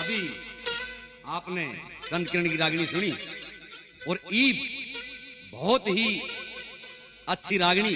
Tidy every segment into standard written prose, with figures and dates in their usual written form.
अभी आपने कंद किरण की रागिनी सुनी और ईब बहुत ही अच्छी रागिनी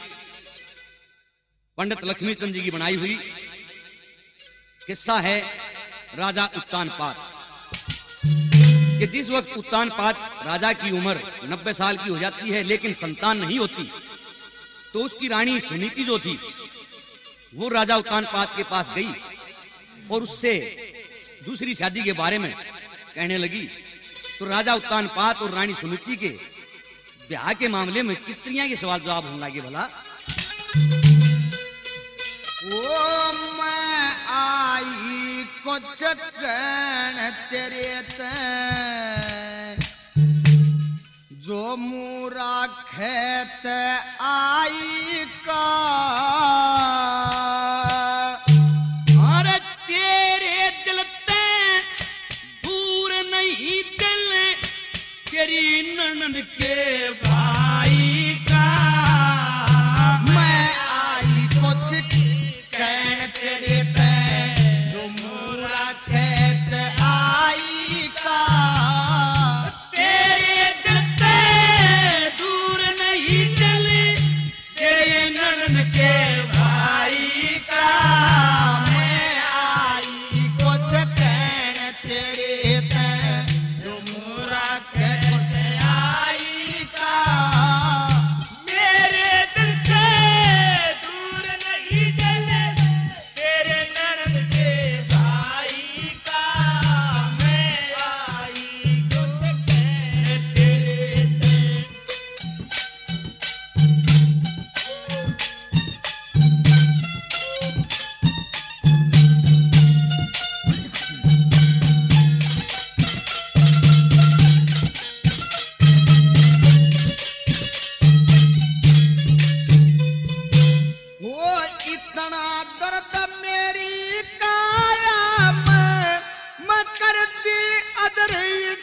पंडित लक्ष्मीचंद जी की बनाई हुई किस्सा है राजा उत्तानपाद कि जिस वक्त उत्तानपाद राजा की उम्र 90 साल की हो जाती है लेकिन संतान नहीं होती, तो उसकी रानी सुनीति जो थी वो राजा उत्तानपाद के पास गई और उससे दूसरी शादी के बारे में कहने लगी। तो राजा उत्तानपाद और रानी सुनीति के ब्याह के मामले में किस तरह के सवाल जवाब होने लगे भला। ओ मैं आई कुछ कहन तेरे ते जो मूरा खेत आई का अरे तेरे दिल ते दूर नहीं दिल तेरी ननद के भाई का। मैं आई कुछ कहन तेरे ते जो मूरा खेत आई का तेरे दिल ते दूर नहीं दिल तेरी ननद के भाई का। मैं आई कुछ कहन तेरे ते जो मूरा खेत आई का मेरे दिल से दूर नहीं दिल तेरे ननद के भाई का। मैं आई कुछ कहने तेरे से। वो इतना दर्द मेरी काया में मैं करती अदर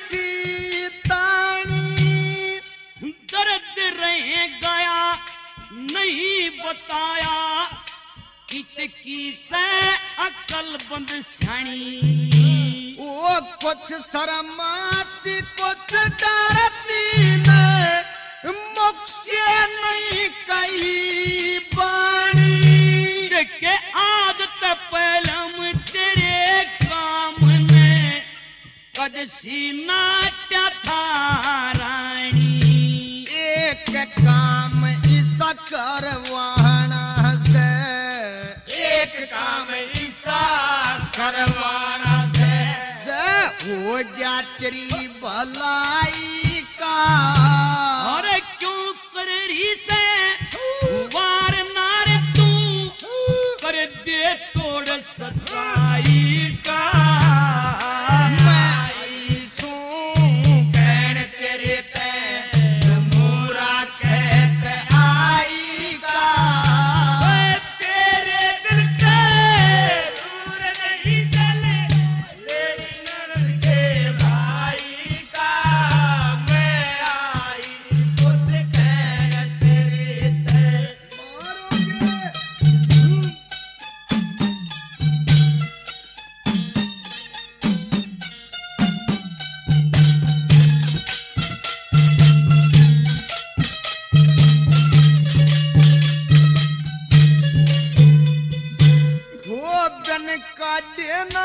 तानी दर्द रह गया नहीं बताया इतकी से अकल बंद स्याणी। वो कुछ शर्माती कुछ डरती ने मुझसे नहीं कही बानी के आज तक पहलम तेरे काम ने कद सीना क्या था रानी। एक काम ऐसा करवाना से एक काम ऐसा करवाना से जे हो गया तेरी भलाई का। अरे क्यों कर रही से वार नारे तू कर दे तोड़ सताई का। मैं ऐसू कहन तेरे ते मूरा खेत आई का तेरे दिल से दूर नहीं दिल तेरी ननद के भाई का। मैं आई कुछ कहने तेरे ते। वो बन का देना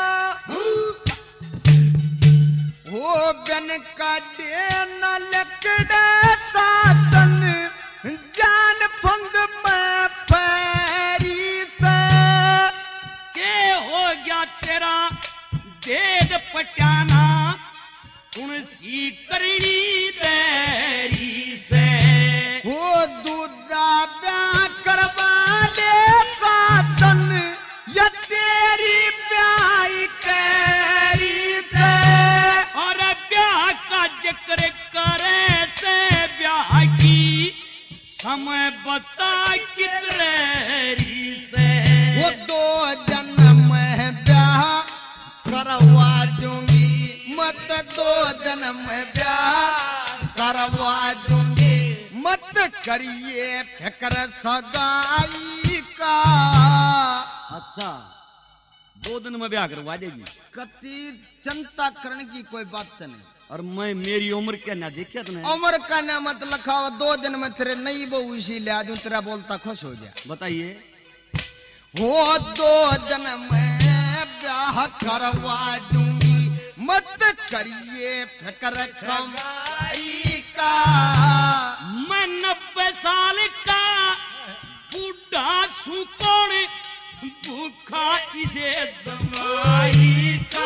वो बन का देना लकड़ा सातन जान फंग में पैरी से के हो गया तेरा देद पटाना कौन सी करनी देरी से। वो दूजा ब्याह करवा ले सातन या तेरी ब्याह कैरी से और ब्याह का जिक्र करे से ब्याह की समय बता कितने से। वो दो जन्म है ब्याह करवा दूंगी मत दो जन्म ब्याह करवा दूंगी मत करिए फिक्र सगाई का। अच्छा 2 दिन में ब्याह करवा देगी। कति चिंता करने की कोई बात नहीं। और मैं मेरी उम्र क्या ना देखिया तूने? उम्र का ना मत लिखाओ, 2 दिन में तेरे नई बहू इसी ले आ दूं, तेरा बोलता खुश हो गया। बताइए। हो 2 दिन में ब्याह करवा दूंगी, मत करिए फिक्र कमाई का। मैं 90 साल का बूढ़ा सू, कौन भूखा इसे जमाई का।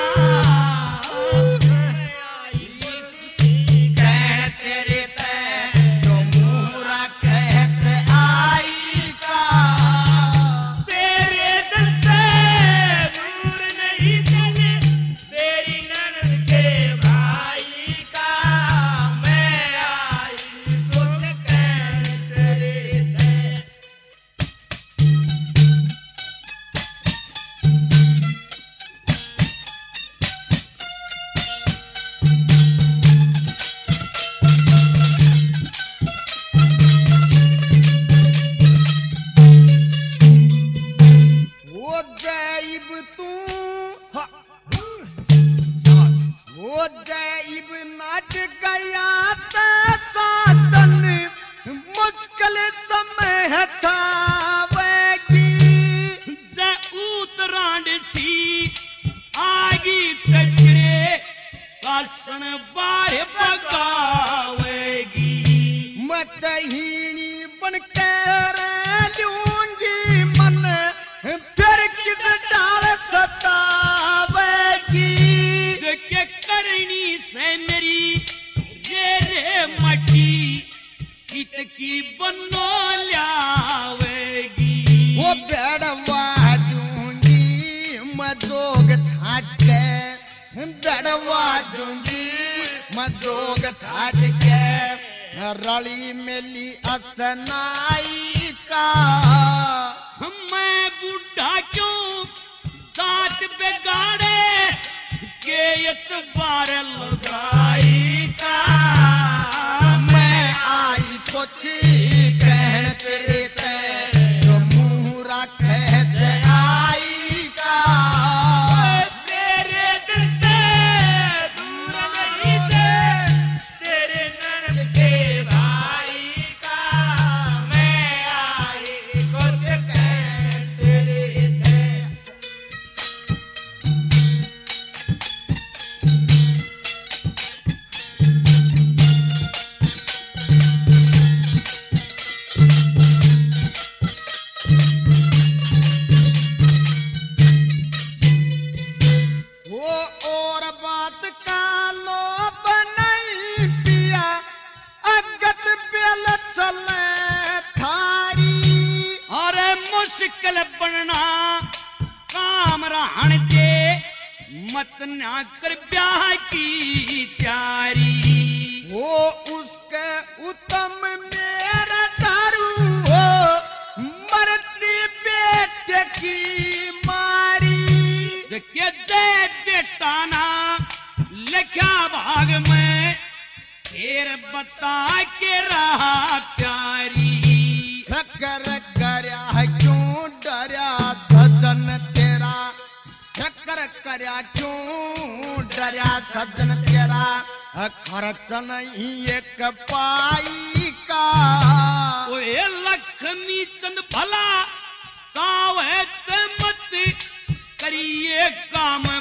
बारे पकावेगी, मत हीनी बन कर लूंगी मन, फिर किस डाल सतावेगी। के करनी से मेरी रे मटी, कित की बनो लावेगी। वो बेड़वा दूंगी मैं जोग छाट के, बेड़वा दूंगी मैं जोग छाट के, रली मेली असनाई का। मैं बूढ़ा क्यों दांत बिगाड़े, के एतबार लगाई का। मैं आई कुछ कहन तेरे ते, जो मुँह रखे ते आई का। तेरे दिल से दूर नहीं थे, तेरे ननद के भाई का। मैं आई कुछ कहन तेरे ते। वो और बात का लोभ नहीं पिया, अगत बेल चले थारी। अरे मुश्किल बनना काम रहन दे, मत ना कर ब्याह की तैयारी। वो उसके उत्तम मेरा दारू हो, मरती बेटे की मारी। के जय बेटा ना लिखा भाग में, फिर बता के रहा प्यारी। कर करया है क्यों डरा सजन तेरा, कर करया क्यों डरा सजन तेरा, खर्च नहीं एक पाई का। ओए लक्ष्मी चंद भला सावे ते मत करिए काम